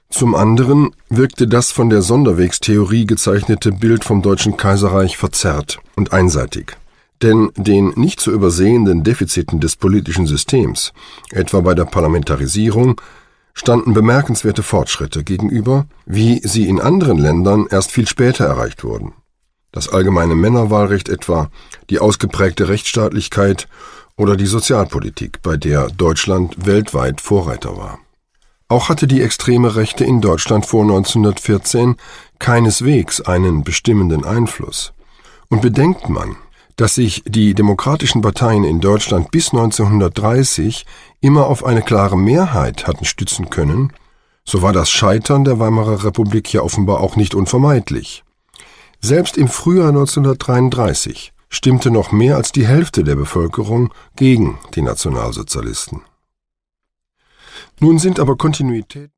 Zum anderen wirkte das von der Sonderwegstheorie gezeichnete Bild vom Deutschen Kaiserreich verzerrt und einseitig. Denn den nicht zu übersehenden Defiziten des politischen Systems, etwa bei der Parlamentarisierung, standen bemerkenswerte Fortschritte gegenüber, wie sie in anderen Ländern erst viel später erreicht wurden. Das allgemeine Männerwahlrecht etwa, die ausgeprägte Rechtsstaatlichkeit oder die Sozialpolitik, bei der Deutschland weltweit Vorreiter war. Auch hatte die extreme Rechte in Deutschland vor 1914 keineswegs einen bestimmenden Einfluss. Und bedenkt man, dass sich die demokratischen Parteien in Deutschland bis 1930 immer auf eine klare Mehrheit hatten stützen können, so war das Scheitern der Weimarer Republik ja offenbar auch nicht unvermeidlich. Selbst im Frühjahr 1933 stimmte noch mehr als die Hälfte der Bevölkerung gegen die Nationalsozialisten. Nun sind aber Kontinuität